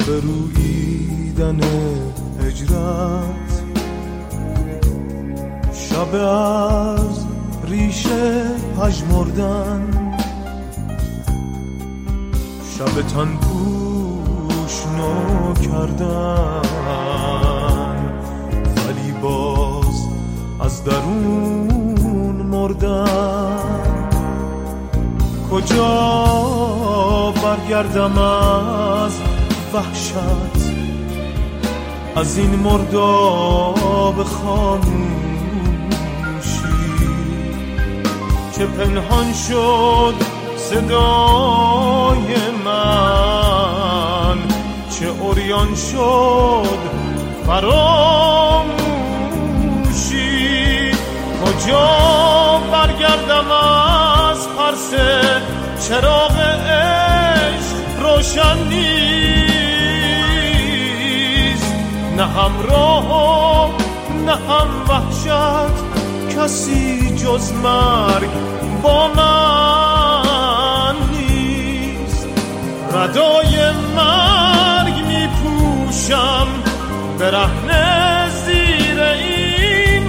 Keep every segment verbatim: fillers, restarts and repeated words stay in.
به روییدن هجرت، شب از ریشه پژمردن، شب تن پوش نو کردن، ولی باز از درون مردن. کجا برگردم از وحشت، از این مرداب خاموشی که پنهان شد صدای من، چه عریان شد فراموشی. کجا برگردم از پرس چراغ عشق روشن نیست، نه همراه و نه هم وحشت، کسی جز مرگ با من نیست. ردای مرگ می پوشم برهنه زیر این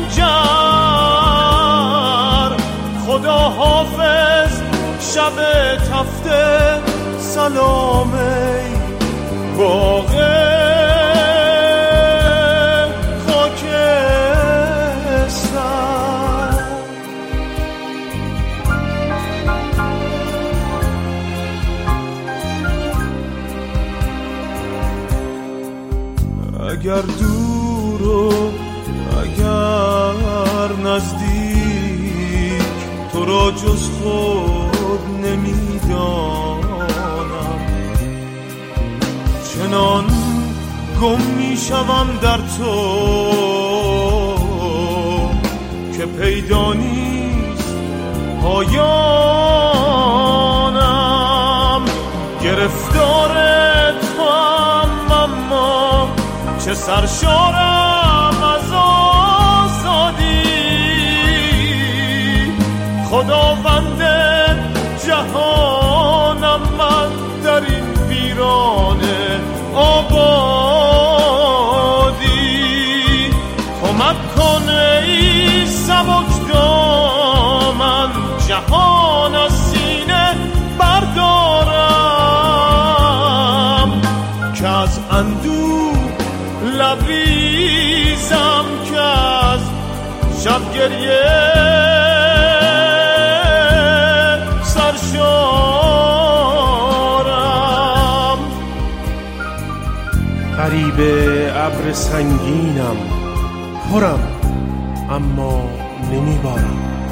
خنجر. خدا حافظ شب تفته، سلام ای باغ خاکستر. اگر دور و اگر نزدیک، تو را جز خود نمیدانم. چنان گم میشوم در تو که پیدا نیست پایانم. گرفتار تو هم اما چه سرشارم از آزادی. خداوند جهانم من در این ویرانه آبادی. کمک کن ای سبک دامن، جهان از سینه بردارم که از اندوه لبریزم، که از شب گریه سرشارم. غریب ابر سنگینم، پرم اما نمیبارم.